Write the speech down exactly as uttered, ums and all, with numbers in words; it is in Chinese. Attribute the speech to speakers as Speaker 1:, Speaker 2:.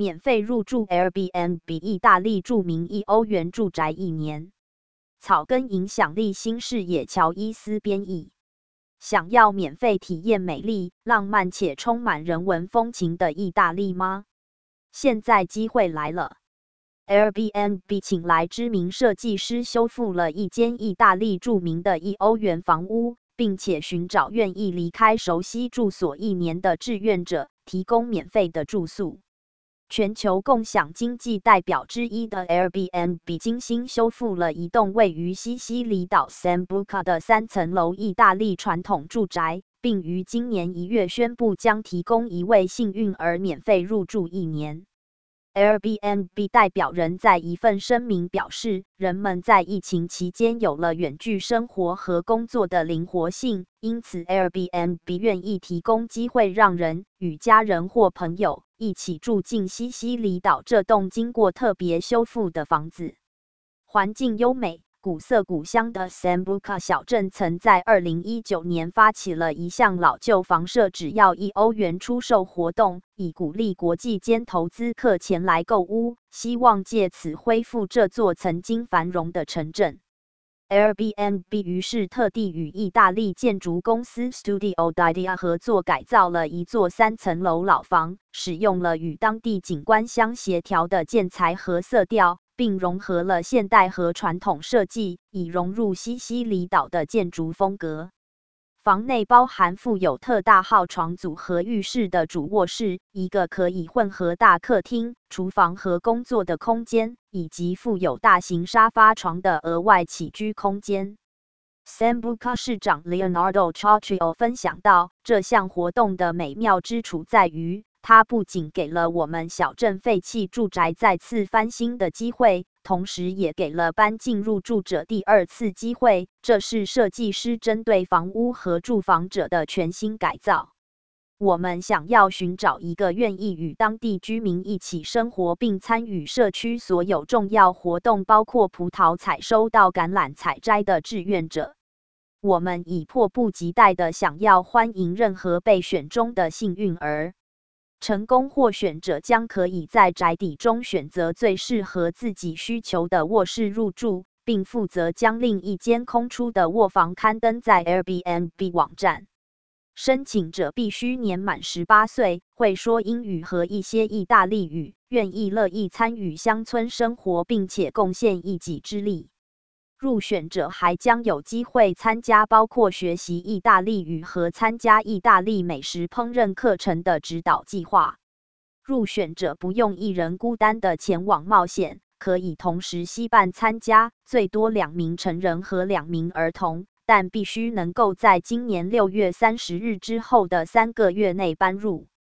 Speaker 1: 免费入住 Airbnb 意大利著名一欧元住宅一年。草根影响力新视野乔伊斯编译。想要免费体验美丽、浪漫且充满人文风情的意大利吗？现在机会来了。Airbnb 请来知名设计师修复了一间意大利著名的一欧元房屋，并且寻找愿意离开熟悉住所一年的志愿者，提供免费的住宿。全球共享经济代表之一的 Airbnb 精心修复了一栋位于西西里岛 Sambuca 的三层楼意大利传统住宅，并于今年一月宣布将提供一位幸运儿免费入住一年。Airbnb 代表人在一份声明表示，人们在疫情期间有了远距生活和工作的灵活性，因此 Airbnb 愿意提供机会让人与家人或朋友一起住进西西里岛这栋经过特别修复的房子。环境优美、古色古香的 Sambuca 小镇曾在二零一九年发起了一项老旧房舍只要一欧元出售活动，以鼓励国际间投资客前来购屋，希望借此恢复这座曾经繁荣的城镇。Airbnb 于是特地与意大利建筑公司 Studio d'Idea 合作改造了一座三层楼老房，使用了与当地景观相协调的建材和色调，并融合了现代和传统设计，以融入西西里岛的建筑风格。房内包含附有特大号床组和浴室的主卧室，一个可以混合大客厅、厨房和工作的空间，以及附有大型沙发床的额外起居空间。Sambuca 市长 Leonardo Cioccio 分享到，这项活动的美妙之处在于，它不仅给了我们小镇废弃住宅再次翻新的机会，同时也给了搬进入住者第二次机会。这是设计师针对房屋和住房者的全新改造。我们想要寻找一个愿意与当地居民一起生活并参与社区所有重要活动，包括葡萄采收到橄榄采摘的志愿者。我们已迫不及待地想要欢迎任何被选中的幸运儿。成功获选者将可以在宅邸中选择最适合自己需求的卧室入住，并负责将另一间空出的卧房刊登在 Airbnb 网站。申请者必须年满十八岁，会说英语和一些意大利语，愿意乐意参与乡村生活，并且贡献一己之力。入选者还将有机会参加包括学习意大利语和参加意大利美食烹饪课程的指导计划。入选者不用一人孤单地前往冒险，可以同时携伴参加，最多两名成人和两名儿童，但必须能够在今年六月三十日之后的三个月内搬入。